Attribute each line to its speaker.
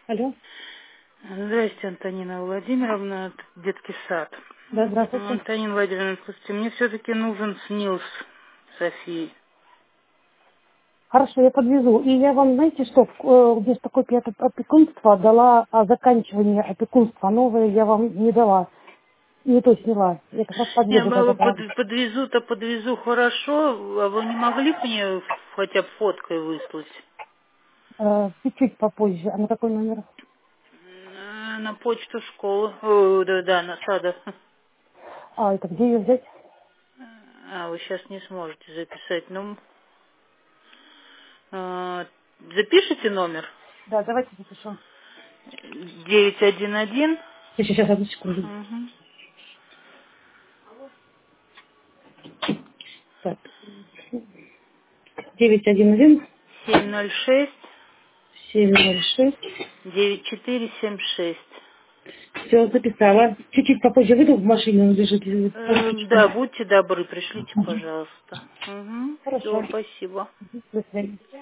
Speaker 1: Алло.
Speaker 2: Здрасте, Антонина Владимировна, детский сад.
Speaker 1: Да, здравствуйте.
Speaker 2: Антонина Владимировна, слушайте, мне все-таки нужен СНИЛС Софии.
Speaker 1: Хорошо, я подвезу. И я вам, знаете, что, вместо копии от опекунства дала заканчивание опекунства новое, я вам не дала. Не то сняла. Я как раз
Speaker 2: Я
Speaker 1: подъеду
Speaker 2: бы
Speaker 1: тогда.
Speaker 2: подвезу-то подвезу хорошо, а вы не могли бы мне хотя бы фоткой выслать?
Speaker 1: Чуть-чуть попозже. А на какой номер?
Speaker 2: На почту школы. Да, на сада.
Speaker 1: А, это где ее взять?
Speaker 2: А, вы сейчас не сможете записать. Ну, запишите номер.
Speaker 1: Да, давайте запишу.
Speaker 2: 911
Speaker 1: Сейчас, одну секунду.
Speaker 2: угу,
Speaker 1: Так, 911
Speaker 2: 706
Speaker 1: 706.
Speaker 2: 9476.
Speaker 1: Все, записала. Чуть-чуть попозже выйду в машину, он лежит полчаса.
Speaker 2: Да, будьте добры, пришлите, пожалуйста. Угу. Все,
Speaker 1: Хорошо.
Speaker 2: спасибо.
Speaker 1: До свидания.